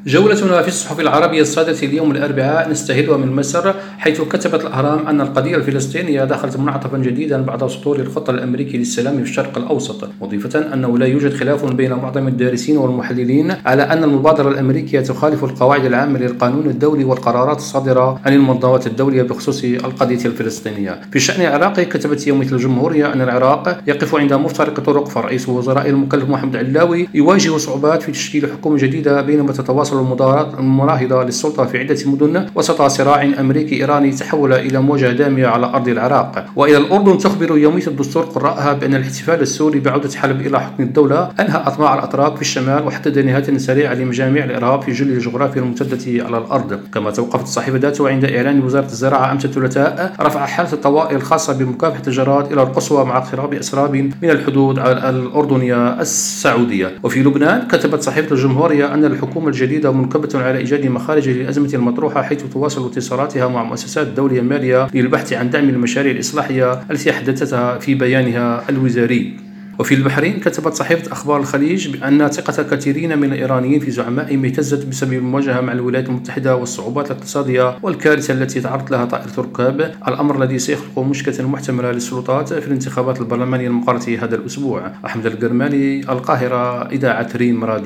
جولتنا في الصحف العربية الصادرة اليوم الأربعاء نستهلها من مصر، حيث كتبت الأهرام أن القضية الفلسطينية دخلت منعطفا جديدا بعد سطور الخطة الأمريكي للسلام في الشرق الأوسط، مضيفة أنه لا يوجد خلاف بين معظم الدارسين والمحللين على أن المبادرة الأمريكية تخالف القواعد العامة للقانون الدولي والقرارات الصادرة عن المنظمات الدولية بخصوص القضية الفلسطينية. في الشأن العراقي كتبت يومية الجمهورية أن العراق يقف عند مفترق طرق، فرئيس وزراء المكلف محمد علاوي يواجه صعوبات في تشكيل حكومة جديدة بينما تتواصل المناهضة للسلطة في عدة مدن وسط صراع أمريكي إيراني تحول إلى مواجهة دامية على أرض العراق. وإلى الأردن تخبر يومية الدستور قراءها بأن الاحتفال السوري بعودة حلب إلى حكم الدولة أنهى أطماع الأتراك في الشمال وحدد نهاية سريعة لمجاميع الإرهاب في جل الجغرافيا الممتدة على الأرض. كما توقفت الصحيفة ذاته عند إعلان وزارة الزراعة أمس الثلاثاء رفع حالة الطوارئ الخاصة بمكافحة الجراد إلى القصوى مع اقتراب أسراب من الحدود الأردنية السعودية. وفي لبنان كتبت صحيفة الجمهورية أن الحكومة الجديدة منكبة على إيجاد مخارج للأزمة المطروحة، حيث تواصل اتصالاتها مع مؤسسات دولية مالية للبحث عن دعم المشاريع الإصلاحية التي حددتها في بيانها الوزاري. وفي البحرين كتبت صحيفة أخبار الخليج بأن ثقة كثيرين من الإيرانيين في زعمائهم اهتزت بسبب المواجهة مع الولايات المتحدة والصعوبات الاقتصادية والكارثة التي تعرض لها طائرة الركاب، الأمر الذي سيخلق مشكلة محتملة للسلطات في الانتخابات البرلمانية المقررة هذا الأسبوع. أحمد القرماني، القاهرة، إذاعة ريم راديو.